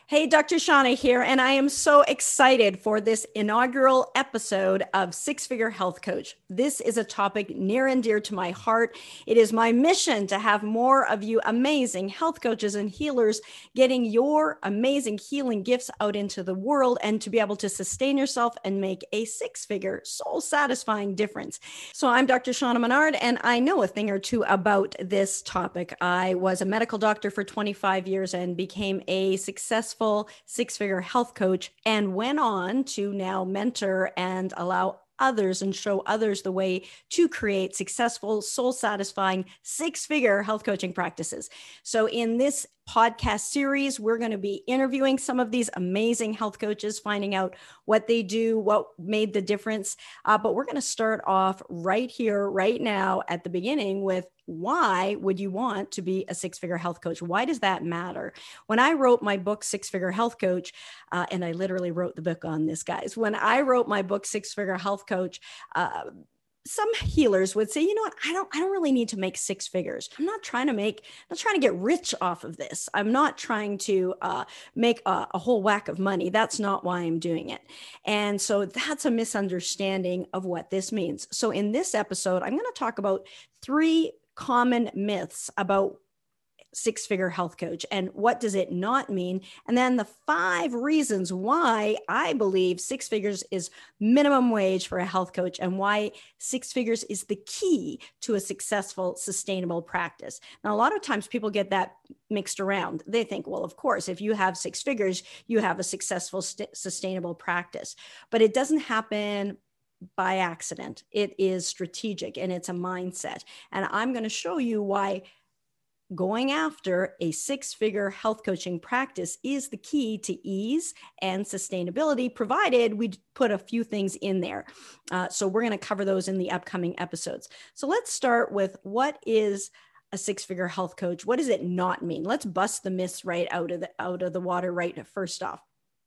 Hey, Dr. Shauna here, and I am so excited for this inaugural episode of Six Figure Health Coach. This is a topic near and dear to my heart. It is my mission to have more of you amazing health coaches and healers getting your amazing healing gifts out into the world and to be able to sustain yourself and make a six-figure, soul-satisfying difference. So I'm Dr. Shauna Menard, and I know a thing or two about this topic. I was a medical doctor for 25 years and became a successful six-figure health coach and went on to now mentor and allow others and show others the way to create successful, soul-satisfying six-figure health coaching practices. So in this podcast series, we're going to be interviewing some of these amazing health coaches, finding out what they do, what made the difference. But we're going to start off right here, right now at the beginning with why would you want to be a six-figure health coach? Why does that matter? When I wrote my book, Six-Figure Health Coach, and I literally wrote the book on this, guys. When I wrote my book, Six-Figure Health Coach, some healers would say, you know what, I don't really need to make six figures. I'm not trying to get rich off of this. I'm not trying to make a whole whack of money. That's not why I'm doing it. And so that's a misunderstanding of what this means. So in this episode, I'm going to talk about 3 common myths about six-figure health coach and what does it not mean, and then the 5 reasons why I believe 6 figures is minimum wage for a health coach and why 6 figures is the key to a successful, sustainable practice. Now, a lot of times people get that mixed around. They think, well, of course, if you have 6 figures, you have a successful, sustainable practice, but it doesn't happen by accident. It is strategic and it's a mindset. And I'm going to show you why going after a 6-figure health coaching practice is the key to ease and sustainability, provided we put a few things in there. So we're going to cover those in the upcoming episodes. So let's start with what is a 6-figure health coach? What does it not mean? Let's bust the myths right out of the water right first off.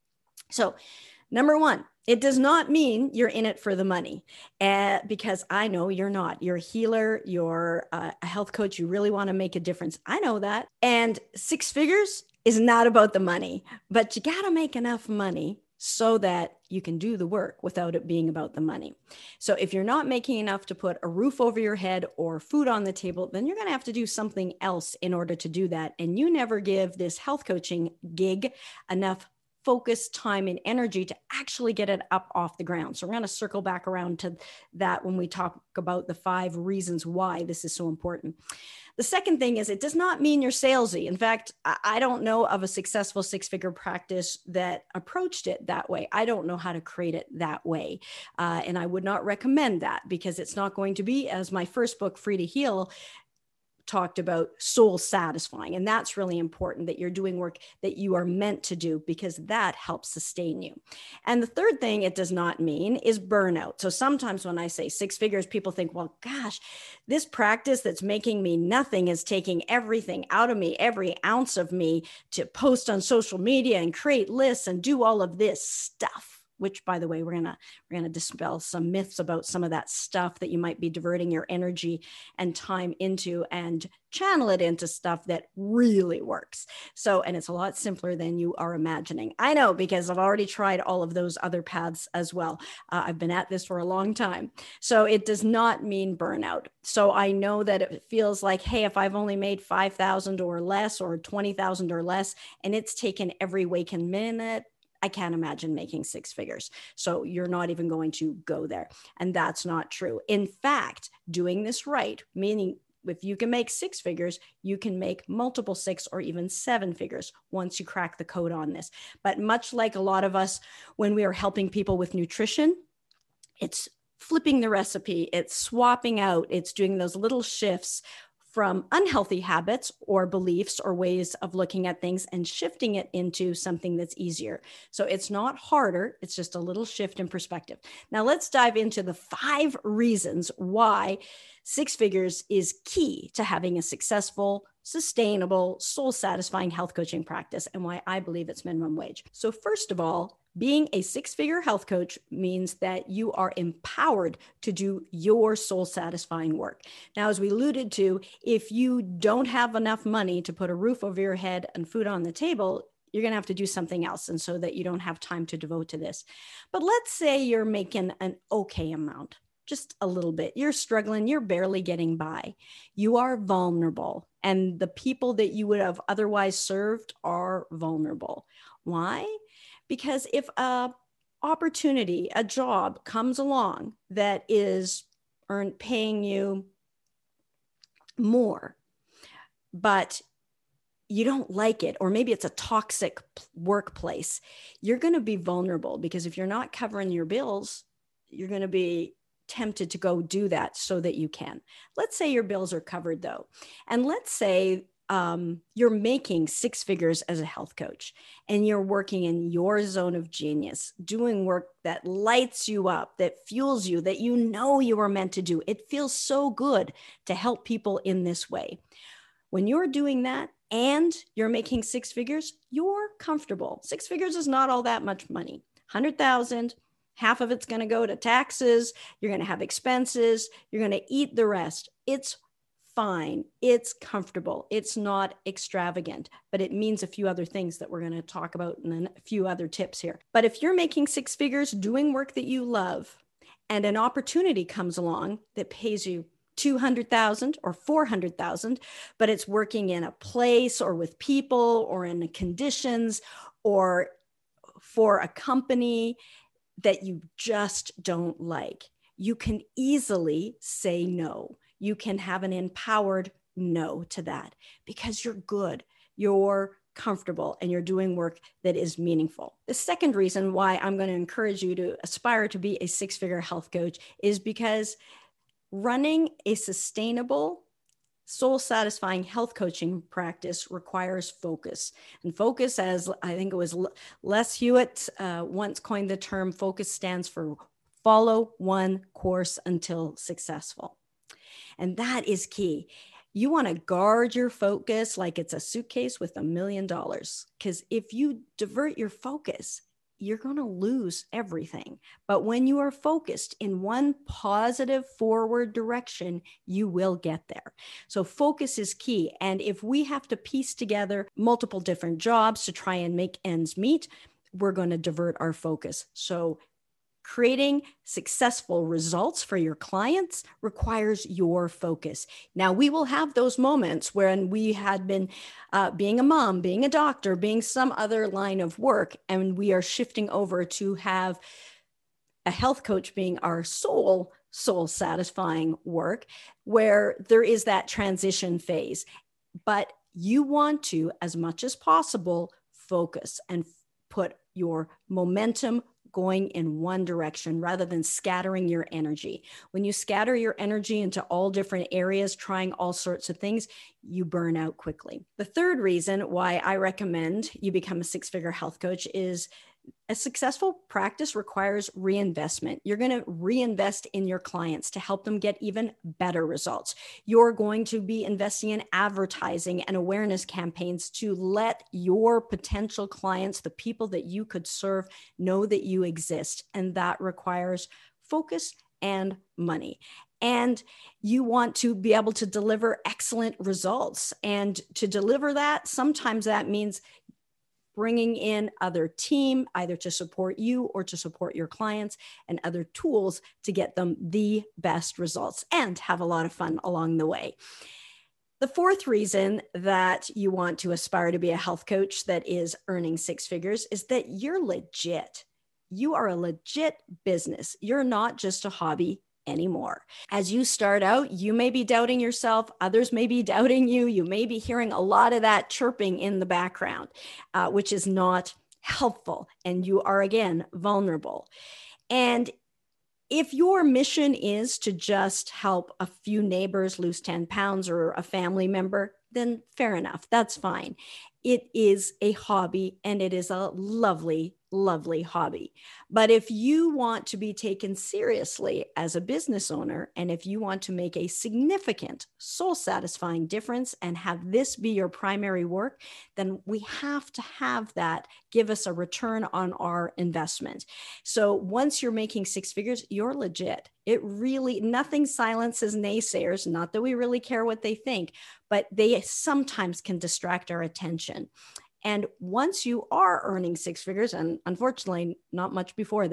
So number 1, it does not mean you're in it for the money, because I know you're not. You're a healer, you're a health coach, you really want to make a difference. I know that. And 6 figures is not about the money, but you got to make enough money so that you can do the work without it being about the money. So if you're not making enough to put a roof over your head or food on the table, then you're going to have to do something else in order to do that. And you never give this health coaching gig enough focus, time, and energy to actually get it up off the ground. So we're going to circle back around to that when we talk about the 5 reasons why this is so important. The second thing is it does not mean you're salesy. In fact, I don't know of a successful 6-figure practice that approached it that way. I don't know how to create it that way. And I would not recommend that because it's not going to be, as my first book, Free to Heal, talked about, soul satisfying. And that's really important, that you're doing work that you are meant to do, because that helps sustain you. And the third thing it does not mean is burnout. So sometimes when I say 6 figures, people think, well, gosh, this practice that's making me nothing is taking everything out of me, every ounce of me, to post on social media and create lists and do all of this stuff. Which, by the way, we're gonna dispel some myths about some of that stuff that you might be diverting your energy and time into, and channel it into stuff that really works. So, and it's a lot simpler than you are imagining. I know, because I've already tried all of those other paths as well. I've been at this for a long time. So it does not mean burnout. So I know that it feels like, hey, if I've only made 5,000 or less, or 20,000 or less, and it's taken every waking minute, I can't imagine making 6 figures. So you're not even going to go there. And that's not true. In fact, doing this right, meaning if you can make 6 figures, you can make multiple 6 or even 7 figures once you crack the code on this. But much like a lot of us, when we are helping people with nutrition, it's flipping the recipe, it's swapping out, it's doing those little shifts from unhealthy habits or beliefs or ways of looking at things and shifting it into something that's easier. So it's not harder, it's just a little shift in perspective. Now let's dive into the 5 reasons why 6 figures is key to having a successful, sustainable, soul-satisfying health coaching practice, and why I believe it's minimum wage. So first of all, being a 6-figure health coach means that you are empowered to do your soul-satisfying work. Now, as we alluded to, if you don't have enough money to put a roof over your head and food on the table, you're going to have to do something else. And so that you don't have time to devote to this. But let's say you're making an okay amount, just a little bit. You're struggling. You're barely getting by. You are vulnerable. And the people that you would have otherwise served are vulnerable. Why? Because if a opportunity, a job comes along that is paying you more, but you don't like it, or maybe it's a toxic workplace, you're going to be vulnerable, because if you're not covering your bills, you're going to be tempted to go do that so that you can. Let's say your bills are covered though. And let's say you're making six figures as a health coach, and you're working in your zone of genius, doing work that lights you up, that fuels you, that you know you were meant to do. It feels so good to help people in this way. When you're doing that and you're making six figures, you're comfortable. Six figures is not all that much money. 100,000, half of it's going to go to taxes. You're going to have expenses. You're going to eat the rest. It's fine. It's comfortable. It's not extravagant, but it means a few other things that we're going to talk about, and then a few other tips here. But if you're making six figures doing work that you love, and an opportunity comes along that pays you 200,000 or 400,000, but it's working in a place or with people or in conditions or for a company that you just don't like, you can easily say no. You can have an empowered no to that, because you're good, you're comfortable, and you're doing work that is meaningful. The second reason why I'm going to encourage you to aspire to be a six-figure health coach is because running a sustainable, soul-satisfying health coaching practice requires focus. And focus, as I think it was Les Hewitt once coined the term, focus stands for follow one course until successful. And that is key. You want to guard your focus like it's a suitcase with $1 million. Because if you divert your focus, you're going to lose everything. But when you are focused in one positive forward direction, you will get there. So focus is key. And if we have to piece together multiple different jobs to try and make ends meet, we're going to divert our focus. So creating successful results for your clients requires your focus. Now, we will have those moments when we had been being a mom, being a doctor, being some other line of work, and we are shifting over to have a health coach being our soul satisfying work, where there is that transition phase. But you want to, as much as possible, focus and put your momentum going in one direction rather than scattering your energy. When you scatter your energy into all different areas, trying all sorts of things, you burn out quickly. The third reason why I recommend you become a six-figure health coach is a successful practice requires reinvestment. You're going to reinvest in your clients to help them get even better results. You're going to be investing in advertising and awareness campaigns to let your potential clients, the people that you could serve, know that you exist. And that requires focus and money. And you want to be able to deliver excellent results. And to deliver that, sometimes that means bringing in other team, either to support you or to support your clients, and other tools to get them the best results and have a lot of fun along the way. The fourth reason that you want to aspire to be a health coach that is earning six figures is that you're legit. You are a legit business. You're not just a hobby anymore. As you start out, you may be doubting yourself. Others may be doubting you. You may be hearing a lot of that chirping in the background, which is not helpful. And you are, again, vulnerable. And if your mission is to just help a few neighbors lose 10 pounds or a family member, then fair enough. That's fine. It is a hobby, and it is a lovely, lovely hobby. But if you want to be taken seriously as a business owner, and if you want to make a significant, soul-satisfying difference and have this be your primary work, then we have to have that give us a return on our investment. So once you're making six figures, you're legit. It really, nothing silences naysayers, not that we really care what they think, but they sometimes can distract our attention. And once you are earning six figures, and unfortunately not much before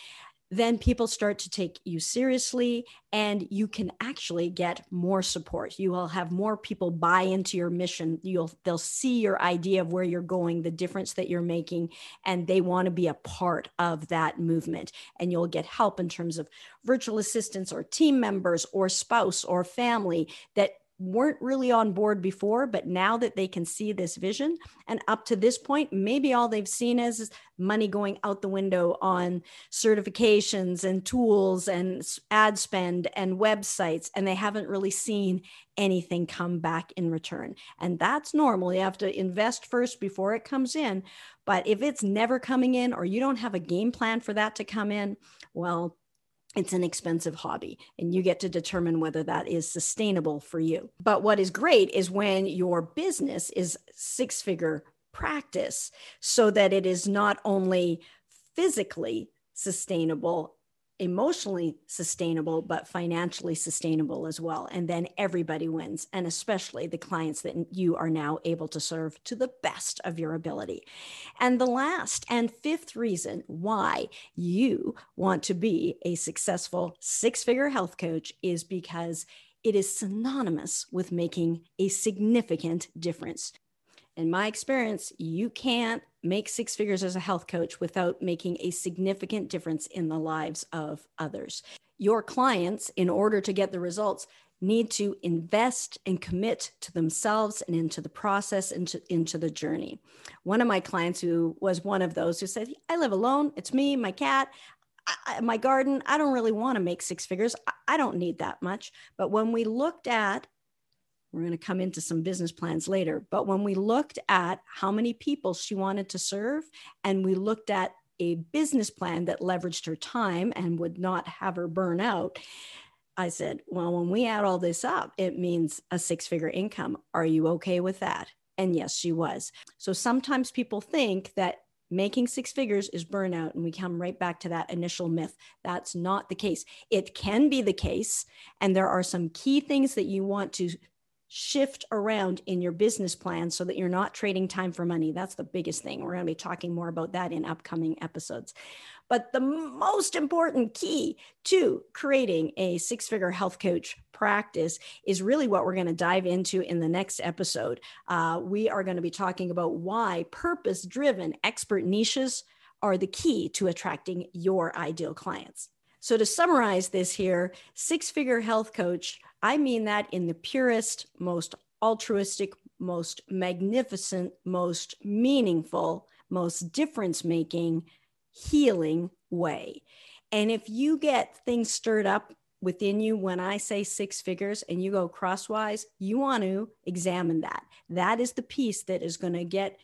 then people start to take you seriously, and you can actually get more support. You will have more people buy into your mission. They'll see your idea of where you're going, the difference that you're making, and they want to be a part of that movement. And you'll get help in terms of virtual assistants or team members or spouse or family that weren't really on board before, but now that they can see this vision, and up to this point, maybe all they've seen is money going out the window on certifications and tools and ad spend and websites, and they haven't really seen anything come back in return. And that's normal. You have to invest first before it comes in. But if it's never coming in, or you don't have a game plan for that to come in, well, it's an expensive hobby, and you get to determine whether that is sustainable for you. But what is great is when your business is six-figure practice, so that it is not only physically sustainable, emotionally sustainable, but financially sustainable as well. And then everybody wins, and especially the clients that you are now able to serve to the best of your ability. And the last and fifth reason why you want to be a successful six-figure health coach is because it is synonymous with making a significant difference. In my experience, you can't make six figures as a health coach without making a significant difference in the lives of others. Your clients, in order to get the results, need to invest and commit to themselves and into the process, into the journey. One of my clients, who was one of those who said, I live alone. It's me, my cat, my garden. I don't really want to make six figures. I don't need that much. But when we looked at, we're going to come into some business plans later, but when we looked at how many people she wanted to serve, and we looked at a business plan that leveraged her time and would not have her burn out, I said, well, when we add all this up, it means a six-figure income. Are you okay with that? And yes, she was. So sometimes people think that making six figures is burnout, and we come right back to that initial myth. That's not the case. It can be the case, and there are some key things that you want to shift around in your business plan so that you're not trading time for money. That's the biggest thing. We're going to be talking more about that in upcoming episodes. But the most important key to creating a six-figure health coach practice is really what we're going to dive into in the next episode. We are going to be talking about why purpose-driven expert niches are the key to attracting your ideal clients. So to summarize this here, six-figure health coach, I mean that in the purest, most altruistic, most magnificent, most meaningful, most difference-making, healing way. And if you get things stirred up within you when I say six figures and you go crosswise, you want to examine that. That is the piece that is going to get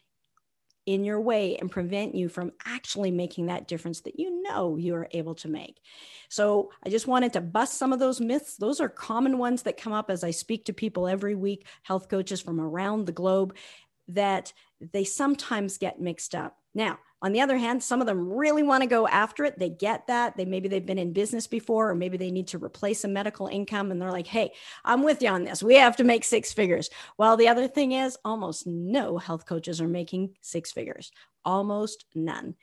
in your way and prevent you from actually making that difference that you know you are able to make. So I just wanted to bust some of those myths. Those are common ones that come up as I speak to people every week, health coaches from around the globe, that they sometimes get mixed up. Now, on the other hand, some of them really want to go after it. They get that. Maybe they've been in business before, or maybe they need to replace a medical income, and they're like, hey, I'm with you on this. We have to make six figures. Well, the other thing is almost no health coaches are making six figures, almost none.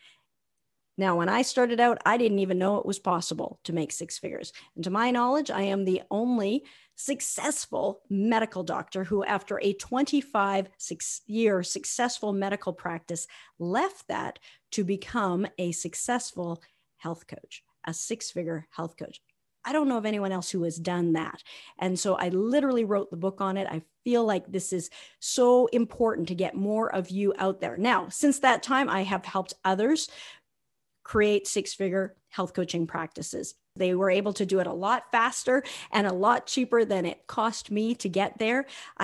Now, when I started out, I didn't even know it was possible to make six figures. And to my knowledge, I am the only successful medical doctor who, after a 25-year successful medical practice, left that to become a successful health coach, a six-figure health coach. I don't know of anyone else who has done that. And so I literally wrote the book on it. I feel like this is so important to get more of you out there. Now, since that time, I have helped others create six-figure health coaching practices. They were able to do it a lot faster and a lot cheaper than it cost me to get there. I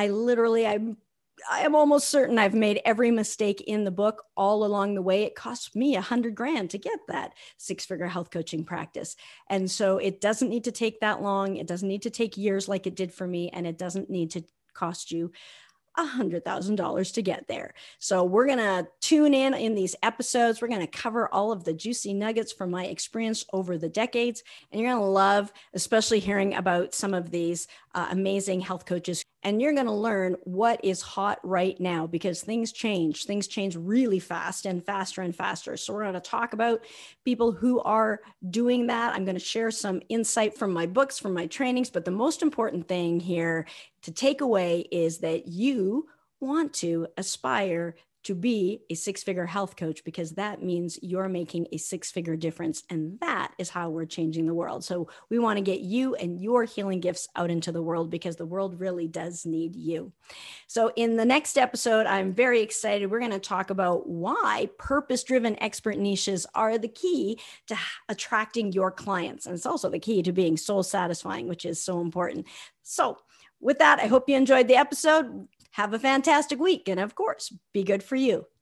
am almost certain I've made every mistake in the book all along the way. It cost me $100,000 to get that six-figure health coaching practice. And so it doesn't need to take that long. It doesn't need to take years like it did for me. And it doesn't need to cost you $100,000 to get there. So we're going to tune in these episodes. We're going to cover all of the juicy nuggets from my experience over the decades. And you're going to love, especially hearing about some of these amazing health coaches. And you're going to learn what is hot right now because things change. Things change really fast and faster and faster. So we're going to talk about people who are doing that. I'm going to share some insight from my books, from my trainings. But the most important thing here to take away is that you want to aspire to be a six-figure health coach because that means you're making a six-figure difference. And that is how we're changing the world. So we want to get you and your healing gifts out into the world because the world really does need you. So in the next episode, I'm very excited. We're going to talk about why purpose-driven expert niches are the key to attracting your clients. And it's also the key to being soul satisfying, which is so important. So with that, I hope you enjoyed the episode. Have a fantastic week. And of course, be good for you.